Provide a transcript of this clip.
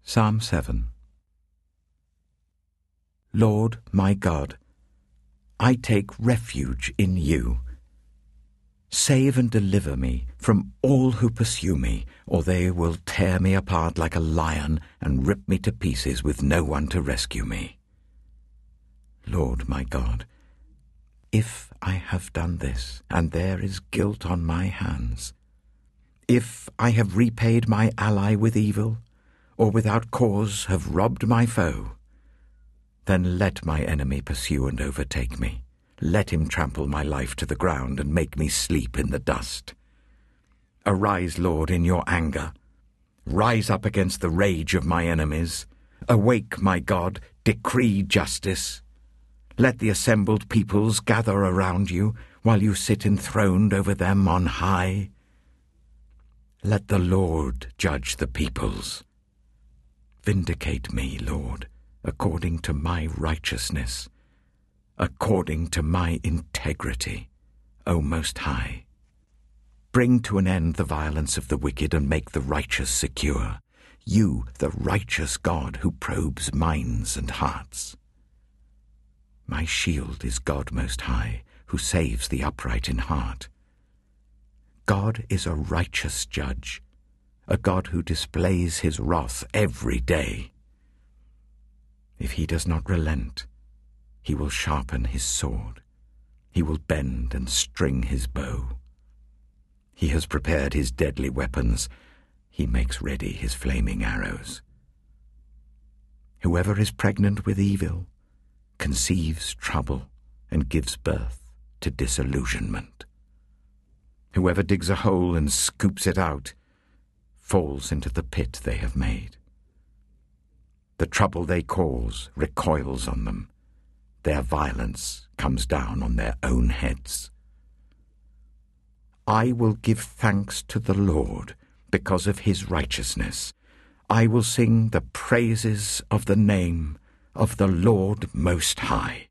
Psalm 7. Lord my God, I take refuge in you. Save and deliver me from all who pursue me, or they will tear me apart like a lion and rip me to pieces with no one to rescue me. Lord my God, if I have done this, and there is guilt on my hands, if I have repaid my ally with evil, or without cause have robbed my foe, then let my enemy pursue and overtake me. Let him trample my life to the ground and make me sleep in the dust. Arise, Lord, in your anger. Rise up against the rage of my enemies. Awake, my God, decree justice. Let the assembled peoples gather around you while you sit enthroned over them on high. Let the Lord judge the peoples. Vindicate me, Lord, according to my righteousness, according to my integrity, O Most High. Bring to an end the violence of the wicked and make the righteous secure, you, the righteous God who probes minds and hearts. My shield is God Most High, who saves the upright in heart. God is a righteous judge, a God who displays his wrath every day. If he does not relent, he will sharpen his sword. He will bend and string his bow. He has prepared his deadly weapons. He makes ready his flaming arrows. Whoever is pregnant with evil conceives trouble and gives birth to disillusionment. Whoever digs a hole and scoops it out falls into the pit they have made. The trouble they cause recoils on them. Their violence comes down on their own heads. I will give thanks to the Lord because of his righteousness. I will sing the praises of the name of the Lord Most High.